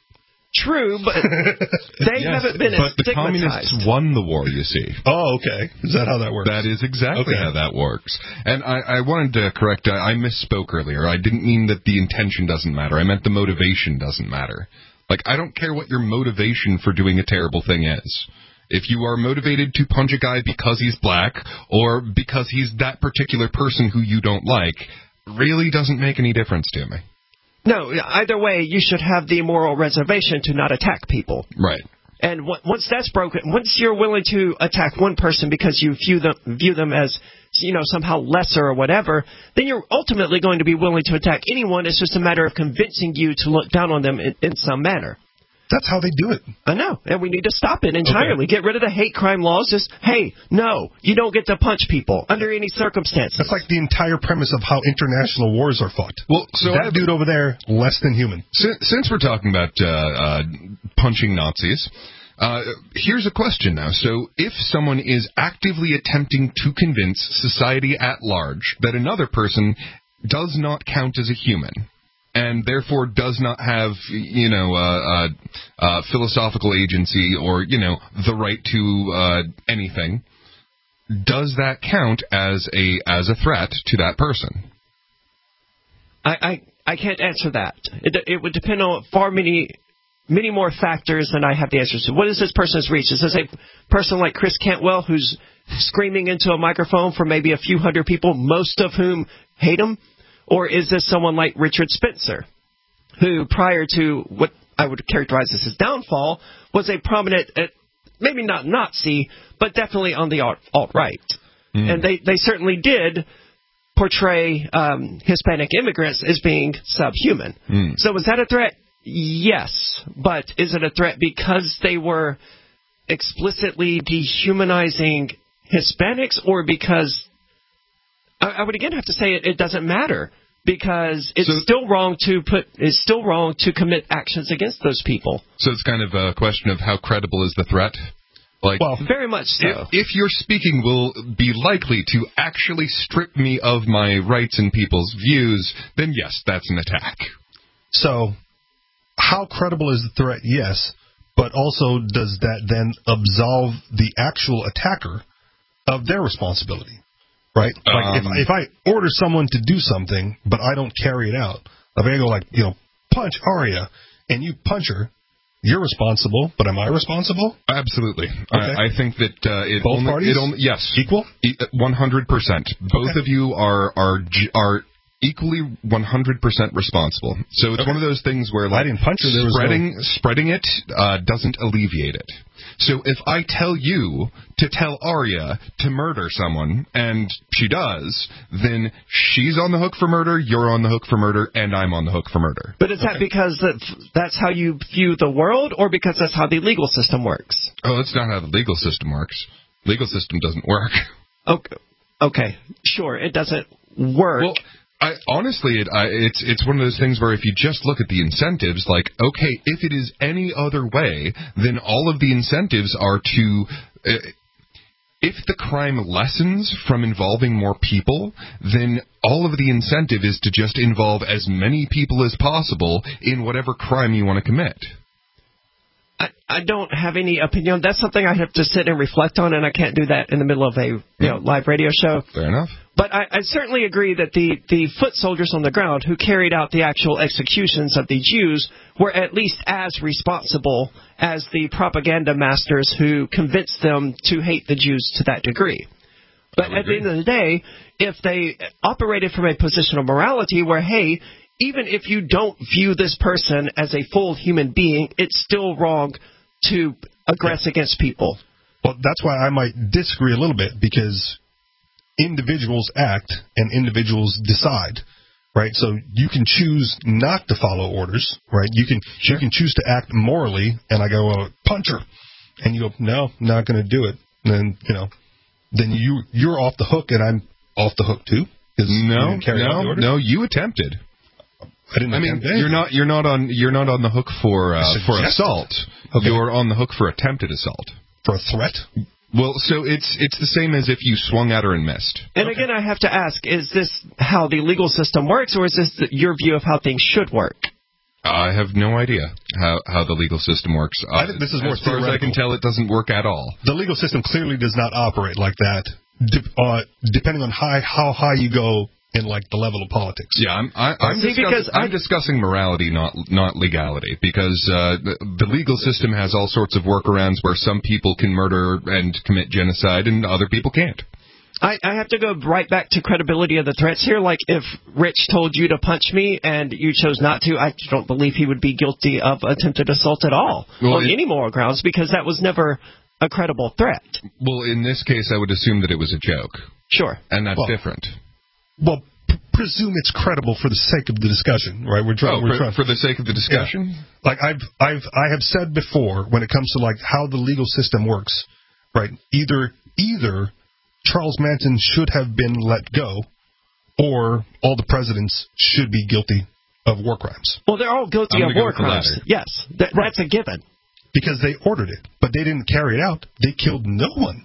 True, but they yes, haven't been but stigmatized. The communists won the war, you see. Oh, okay. Is that how that works? That is exactly okay. how that works. And I, I wanted to correct, I, I misspoke earlier. I didn't mean that the intention doesn't matter. I meant the motivation doesn't matter. Like, I don't care what your motivation for doing a terrible thing is. If you are motivated to punch a guy because he's black or because he's that particular person who you don't like, really doesn't make any difference to me. No, either way, you should have the moral reservation to not attack people. Right. And w- once that's broken, once you're willing to attack one person because you view them, view them as, you know, somehow lesser or whatever, then you're ultimately going to be willing to attack anyone. It's just a matter of convincing you to look down on them in, in some manner. That's how they do it. I know, and we need to stop it entirely. Okay. Get rid of the hate crime laws. Just, hey, no, you don't get to punch people under any circumstances. That's like the entire premise of how international wars are fought. Well, so that dude over there, less than human. Since, since we're talking about uh, uh, punching Nazis, Uh, here's a question now. So if someone is actively attempting to convince society at large that another person does not count as a human, and therefore does not have, you know, uh, uh, uh, philosophical agency or, you know, the right to uh, anything, does that count as a as a threat to that person? I I, I can't answer that. It, it would depend on far many many more factors than I have the answers to. What is this person's reach? Is this a person like Chris Cantwell who's screaming into a microphone for maybe a few hundred people, most of whom hate him? Or is this someone like Richard Spencer, who prior to what I would characterize as his downfall, was a prominent, uh, maybe not Nazi, but definitely on the alt- alt-right. Mm. And they, they certainly did portray um, Hispanic immigrants as being subhuman. Mm. So was that a threat? Yes. But is it a threat because they were explicitly dehumanizing Hispanics, or because... I would again have to say it, it doesn't matter, because it's so, still wrong to put it's still wrong to commit actions against those people. So it's kind of a question of how credible is the threat. Like, well, very much so. If, if your speaking will be likely to actually strip me of my rights and people's views, then yes, that's an attack. So, how credible is the threat? Yes, but also does that then absolve the actual attacker of their responsibility? Right? Like, um, if, if I order someone to do something, but I don't carry it out, if I go like, you know, punch Arya, and you punch her, you're responsible, but am I responsible? Absolutely. Okay. I, I think that uh, it Both only, parties? It only, yes. Equal? one hundred percent. Both okay. of you are are are equally one hundred percent responsible. So it's okay. one of those things where, like, I didn't punch her, there was spreading, no... spreading it uh, doesn't alleviate it. So if I tell you to tell Arya to murder someone, and she does, then she's on the hook for murder, you're on the hook for murder, and I'm on the hook for murder. But is okay. that because that, that's how you view the world, or because that's how the legal system works? Oh, that's not how the legal system works. Legal system doesn't work. Okay, okay. Sure, it doesn't work. Well, I, honestly, it, I, it's it's one of those things where if you just look at the incentives, like, okay, if it is any other way, then all of the incentives are to... Uh, if the crime lessens from involving more people, then all of the incentive is to just involve as many people as possible in whatever crime you want to commit. I, I don't have any opinion. That's something I have to sit and reflect on, and I can't do that in the middle of a you know, live radio show. Fair enough. But I, I certainly agree that the, the foot soldiers on the ground who carried out the actual executions of the Jews were at least as responsible as the propaganda masters who convinced them to hate the Jews to that degree. But at the end of the day, if they operated from a position of morality where, hey, even if you don't view this person as a full human being, it's still wrong to aggress yeah. against people. Well, that's why I might disagree a little bit, because individuals act and individuals decide, right? So you can choose not to follow orders, right? You can sure. you can choose to act morally, and I go, uh, punch her, and you go, no, not going to do it. And then, you know, then you you're off the hook, and I'm off the hook too. No, no, no, you attempted. I didn't. I mean, you're not you're not on you're not on the hook for uh, for assault. Okay. You're on the hook for attempted assault. For a threat? Well, so it's it's the same as if you swung at her and missed. And okay. again, I have to ask: is this how the legal system works, or is this the, your view of how things should work? I have no idea how, how the legal system works. Uh, I think this is more as far as I can tell, it doesn't work at all. The legal system clearly does not operate like that. De- uh, depending on high, how high you go in, like, the level of politics. Yeah, I'm, I, I'm, See, discuss- I'm I, discussing morality, not not legality, because uh, the, the legal system has all sorts of workarounds where some people can murder and commit genocide and other people can't. I, I have to go right back to credibility of the threats here. Like, if Rich told you to punch me and you chose not to, I don't believe he would be guilty of attempted assault at all, well, on it, any moral grounds, because that was never a credible threat. Well, in this case, I would assume that it was a joke. Sure. And that's well, different. Well, p- presume it's credible for the sake of the discussion, right? We're trying. Oh, we're for, trying for the sake of the discussion. Yeah. Like I've, I've, I have said before, when it comes to like how the legal system works, right? Either, either Charles Manson should have been let go, or all the presidents should be guilty of war crimes. Well, they're all guilty I'm of war go crimes. Yes, that, that's a given. Because they ordered it, but they didn't carry it out. They killed no one.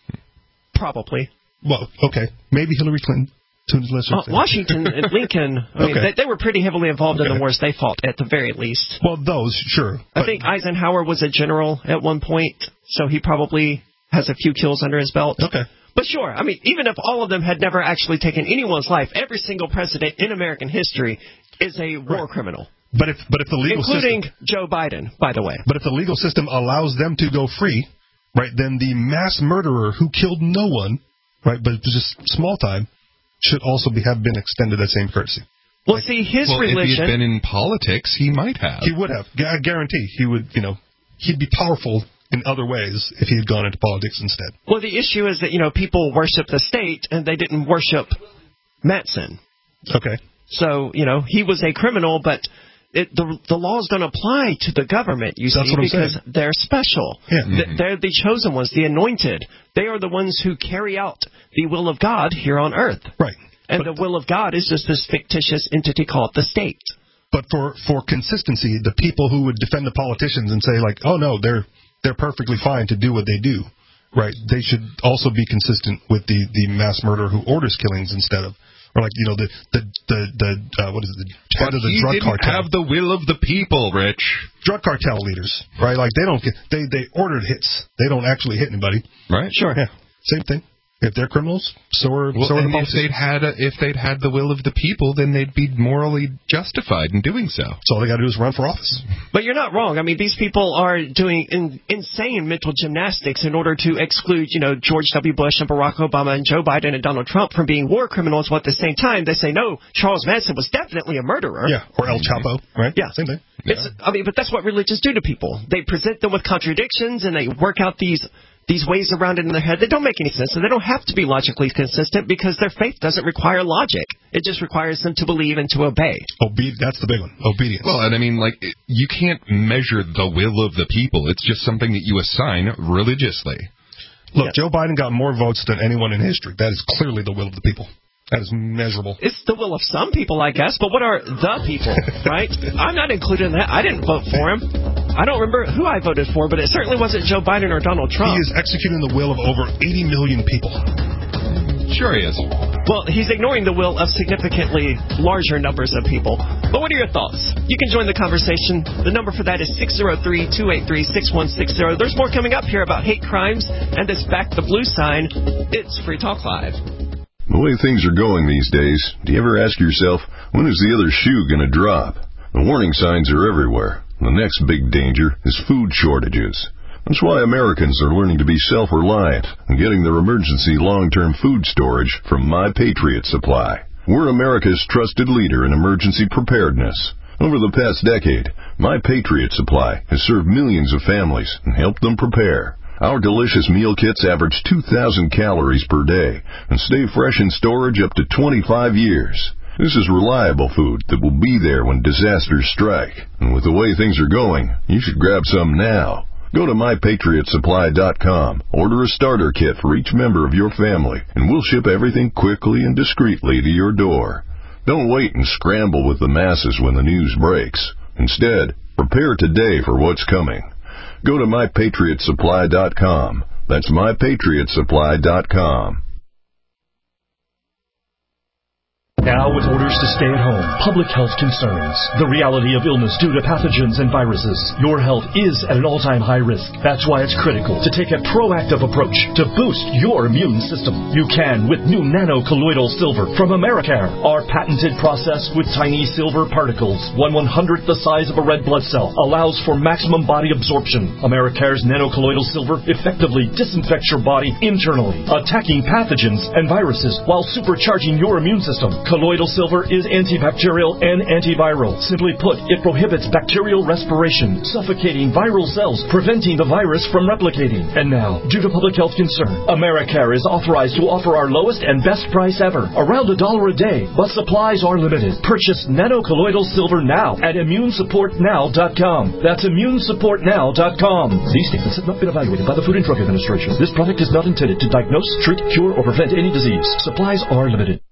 Probably. Well, okay. Maybe Hillary Clinton. Uh, Washington and Lincoln, I mean, okay. they, they were pretty heavily involved okay. in the wars they fought, at the very least. Well, those, sure. I think Eisenhower was a general at one point, so he probably has a few kills under his belt. Okay. But sure, I mean, even if all of them had never actually taken anyone's life, every single president in American history is a war right. criminal. But if but if the legal including system, Joe Biden, by the way. But if the legal system allows them to go free, right, then the mass murderer who killed no one, right, but just small time, should also be, have been extended that same courtesy. Well, like, see, his well, religion... if he had been in politics, he might have. He would have. I guarantee he would, you know, he'd be powerful in other ways if he had gone into politics instead. Well, the issue is that, you know, people worship the state, and they didn't worship Manson. Okay. So, you know, he was a criminal, but it, the the laws don't apply to the government, you That's see, what I'm because saying. they're special. Yeah. Mm-hmm. They're the chosen ones, the anointed. They are the ones who carry out the will of God here on earth. Right. And but, the will of God is just this fictitious entity called the state. But for, for consistency, the people who would defend the politicians and say, like, oh, no, they're they're perfectly fine to do what they do, right, they should also be consistent with the, the mass murderer who orders killings instead of, or like, you know, the, the, the, the uh, what is it, the head but of the he drug didn't cartel. have the will of the people, Rich. Drug cartel leaders, right, like, they don't get, they, they ordered hits. They don't actually hit anybody. Right. Sure. Yeah, same thing. If they're criminals, so are, well, so are the if they'd had a, if they'd had the will of the people, then they'd be morally justified in doing so. So all they got to do is run for office. But you're not wrong. I mean, these people are doing in, insane mental gymnastics in order to exclude, you know, George W. Bush and Barack Obama and Joe Biden and Donald Trump from being war criminals. While at the same time, they say no, Charles Manson was definitely a murderer. Yeah, or El Chapo, right? Yeah, same thing. It's, Yeah. I mean, but that's what religions do to people. They present them with contradictions and they work out these. These ways around it in their head, they don't make any sense, and they don't have to be logically consistent because their faith doesn't require logic. It just requires them to believe and to obey. Obe- that's the big one, obedience. Well, and I mean, like, you can't measure the will of the people. It's just something that you assign religiously. Look, Yeah. Joe Biden got more votes than anyone in history. That is clearly the will of the people. That is measurable. It's the will of some people, I guess, but what are the people, right? I'm not included in that. I didn't vote for him. I don't remember who I voted for, but it certainly wasn't Joe Biden or Donald Trump. He is executing the will of over eighty million people. Sure he is. Well, he's ignoring the will of significantly larger numbers of people. But what are your thoughts? You can join the conversation. The number for that is six oh three, two eight three, six one six oh. There's more coming up here about hate crimes and this Back the Blue sign. It's Free Talk Live. The way things are going these days, do you ever ask yourself, when is the other shoe going to drop? The warning signs are everywhere. The next big danger is food shortages. That's why Americans are learning to be self-reliant and getting their emergency long-term food storage from My Patriot Supply. We're America's trusted leader in emergency preparedness. Over the past decade, My Patriot Supply has served millions of families and helped them prepare. Our delicious meal kits average two thousand calories per day and stay fresh in storage up to twenty-five years. This is reliable food that will be there when disasters strike. And with the way things are going, you should grab some now. Go to my patriot supply dot com, order a starter kit for each member of your family, and we'll ship everything quickly and discreetly to your door. Don't wait and scramble with the masses when the news breaks. Instead, prepare today for what's coming. Go to my patriot supply dot com. That's my patriot supply dot com. Now with orders to stay at home, public health concerns, the reality of illness due to pathogens and viruses, your health is at an all-time high risk. That's why it's critical to take a proactive approach to boost your immune system. You can with new nano-colloidal silver from Americare. Our patented process with tiny silver particles, one one-hundredth the size of a red blood cell, allows for maximum body absorption. Americare's nano-colloidal silver effectively disinfects your body internally, attacking pathogens and viruses while supercharging your immune system. Colloidal silver is antibacterial and antiviral. Simply put, it prohibits bacterial respiration, suffocating viral cells, preventing the virus from replicating. And now, due to public health concern, Americare is authorized to offer our lowest and best price ever, around a dollar a day, but supplies are limited. Purchase nano-colloidal silver now at immune support now dot com. That's immune support now dot com. These statements have not been evaluated by the Food and Drug Administration. This product is not intended to diagnose, treat, cure, or prevent any disease. Supplies are limited.